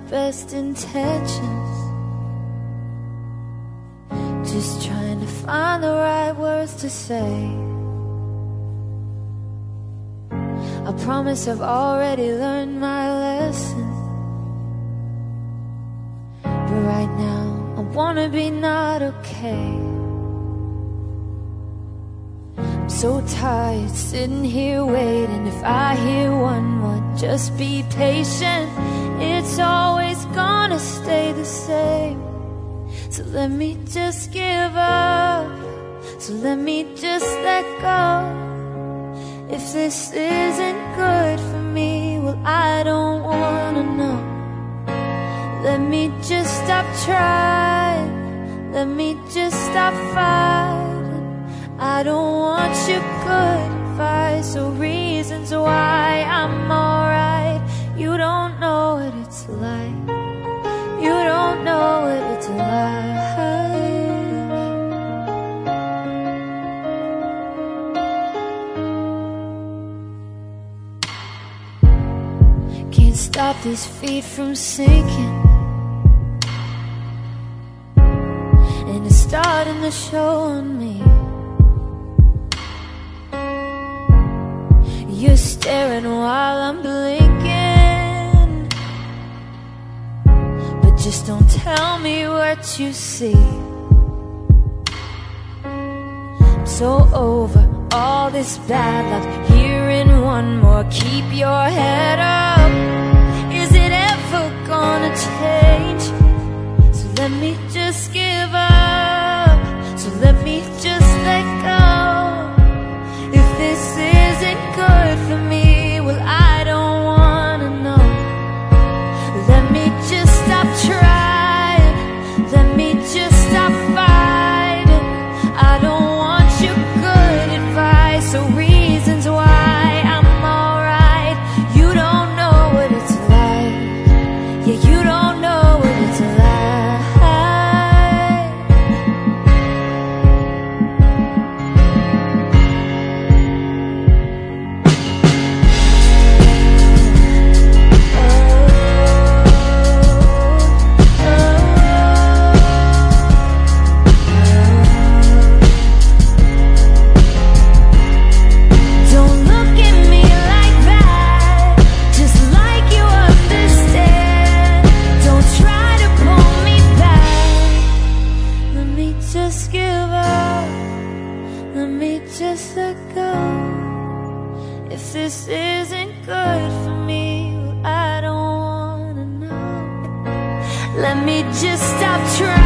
best intentions, just trying to find the right words to say. I promise I've already learned my lesson, but right now I wanna be not okay. I'm so tired sitting here waiting. If I hear one more, just be patient. It's always gonna stay the same. So let me just give up, so let me just let go. If this isn't good for me, well, I don't wanna know. Let me just stop trying, let me just stop fighting. I don't want your good advice or reasons why I'm alright. You don't know what it's like, you don't know what it's like. Can't stop these feet from sinking, and it's starting to show on me. You're staring while I'm blinking, but just don't tell me what you see. I'm so over all this bad luck, hearing one more. Keep your head up, is it ever gonna change? So let me just give up, so let me just let go. If this isn't good for me, well, I don't wanna know. Let me just stop trying, let me just stop fighting. I don't want your good advice or reasons why I'm alright. You don't know what it's like, yeah, you don't know what it's like. Just give up, let me just let go. If this isn't good for me, well, I don't wanna know. Let me just stop trying.